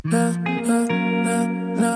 Na, na, na, na.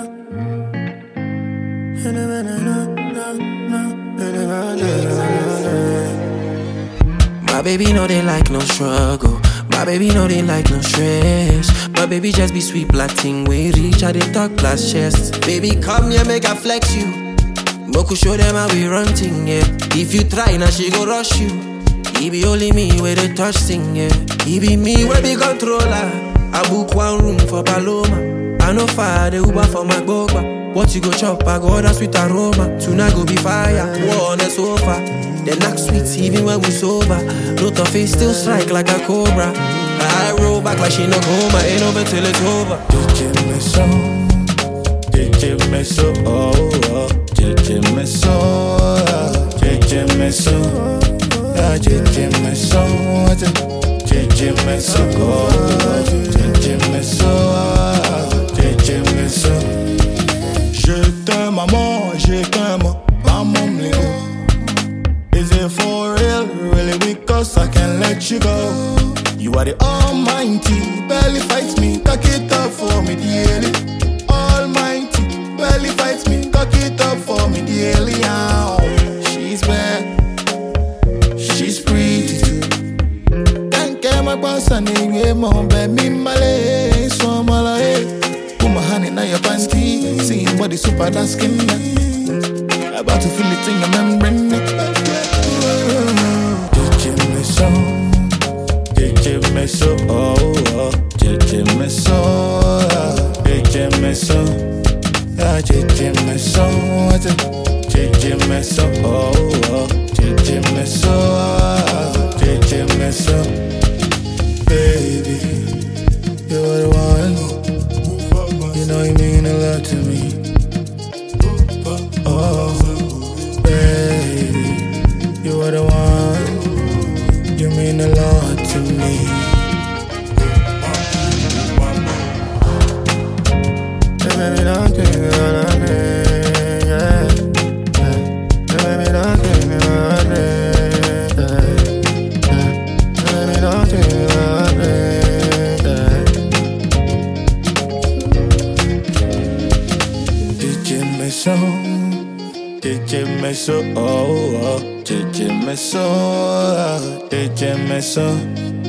Na, na, na, na, na, na. Na, na, na, na, na. My baby know they like no struggle. My baby know they like no stress. My baby just be sweet black thing. We reach out they talk class chest. Baby come here make I flex you. Moku show them how we run thing, yeah. If you try now she go rush you. He be only me where they touch thing, yeah. He be me where be controller. I book one room for Paloma. I know fire the Uber for my boba. What you go chop, I go order sweet aroma. Tonight go be fire, war on the sofa. The knock sweet even when we sober. Lot of face still strike like a cobra. I roll back like she no coma. Ain't over till it's over. JJ Meso, oh, oh. JJ Meso, JJ Meso, JJ Meso, JJ Meso, oh, JJ Meso, JJ Meso. Je t'aime maman, je t'aime maman mlingo. Is it for real, really? Because I can't let you go. You are the almighty, barely fight me, cock it up for me daily. Almighty, barely fight me, cock it up for me daily. She's bad, she's pretty too. Can't get my boss and they mom, but me male, so mala. Put my hand in your panty, seeing body super dark skin. About to feel it in your membrane. JJ Meso, JJ Meso, oh, oh. JJ Meso, JJ Meso, JJ Meso, JJ Meso, oh, oh. JJ Meso, JJ Meso. Baby, you're the one. You know you mean a lot to me. Oh, baby, you are the one. You mean a lot to me. Baby, don't give me all of me, yeah. Baby, don't give me all of me, yeah. Baby, don't give me all of me, yeah. JJ Meso, JJ Meso, oh, oh. JJ Meso, JJ Meso,